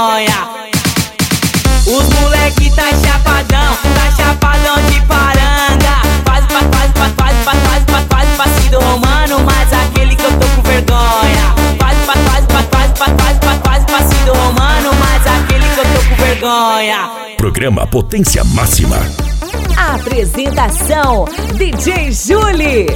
vergonha. Os moleque tá chapadão de paranga. Faz passinho do romano, mas aquele que eu tô com vergonha. Faz passinho do romano, mas aquele que eu tô com vergonha. Programa Potência Máxima. Apresentação: DJ Julie.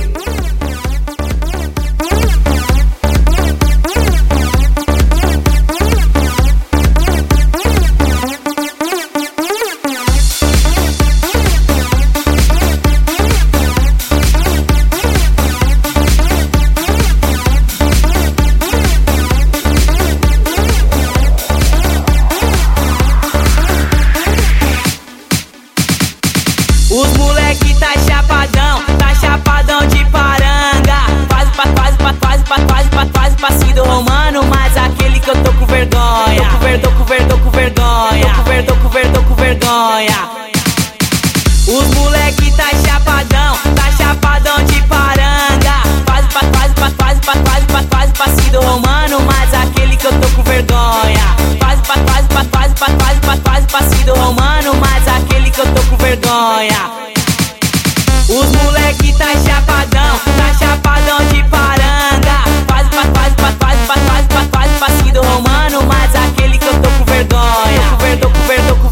Os moleque tá chapadão de paranga. Faz passinho do romano, mas aquele que eu tô com vergonha. Tô com vergonha. Os moleque tá chapadão de paranga. Faz passinho do romano, mas aquele que eu tô com vergonha. Faz passinho do romano, mas aquele que eu tô com vergonha. Os moleque tá chapadão de paranga. Faz passinho do romano, mas aquele que eu tô com vergonha. Tô com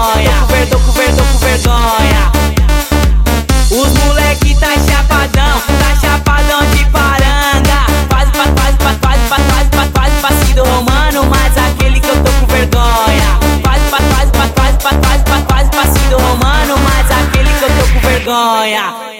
vergonha. Os moleque tá chapadão de paranga. Faz passinho do romano, mas aquele que eu tô com vergonha. Faz passinho do romano, mas aquele que eu tô com vergonha.